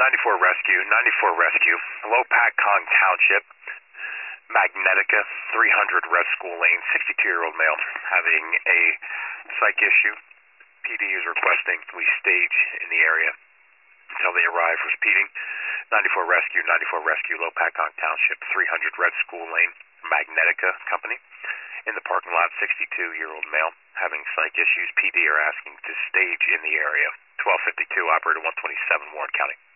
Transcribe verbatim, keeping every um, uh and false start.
ninety-four Rescue, ninety-four Rescue, Lopatcong Township, Magnetica, three hundred Red School Lane, sixty-two-year-old male having a psych issue. P D is requesting we stage in the area until they arrive for speeding. ninety-four Rescue, ninety-four Rescue, Lopatcong Township, three hundred Red School Lane, Magnetica Company. In the parking lot, sixty-two-year-old male having psych issues. P D are asking to stage in the area. twelve fifty-two, operator one twenty-seven, Warren County.